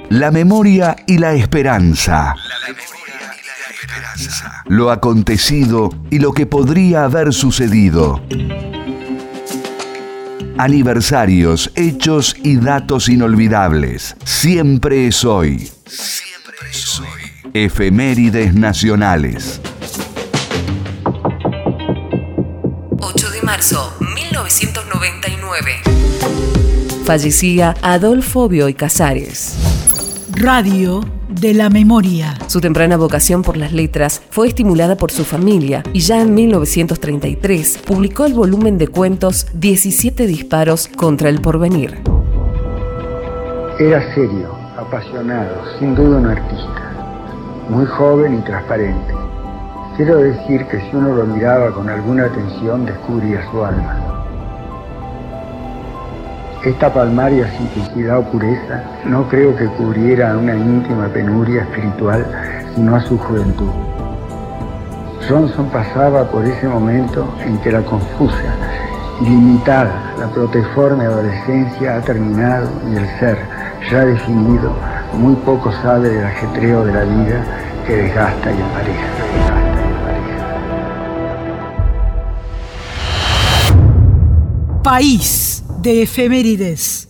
La memoria y la esperanza. Lo acontecido y lo que podría haber sucedido. Aniversarios, hechos y datos inolvidables. Siempre es hoy. Siempre es hoy. Efemérides nacionales. 8 de marzo, 1999. Fallecía Adolfo Bioy Casares. Radio de la memoria. Su temprana vocación por las letras fue estimulada por su familia y ya en 1933 publicó el volumen de cuentos 17 disparos contra el porvenir. Era serio, apasionado, sin duda un artista, muy joven y transparente. Quiero decir que si uno lo miraba con alguna atención descubría su alma. Esta palmaria simplicidad o pureza no creo que cubriera una íntima penuria espiritual, sino a su juventud. Johnson pasaba por ese momento en que la confusa, ilimitada, la proteforme adolescencia ha terminado y el ser, ya definido, muy poco sabe del ajetreo de la vida que desgasta y empareja. País de efemérides.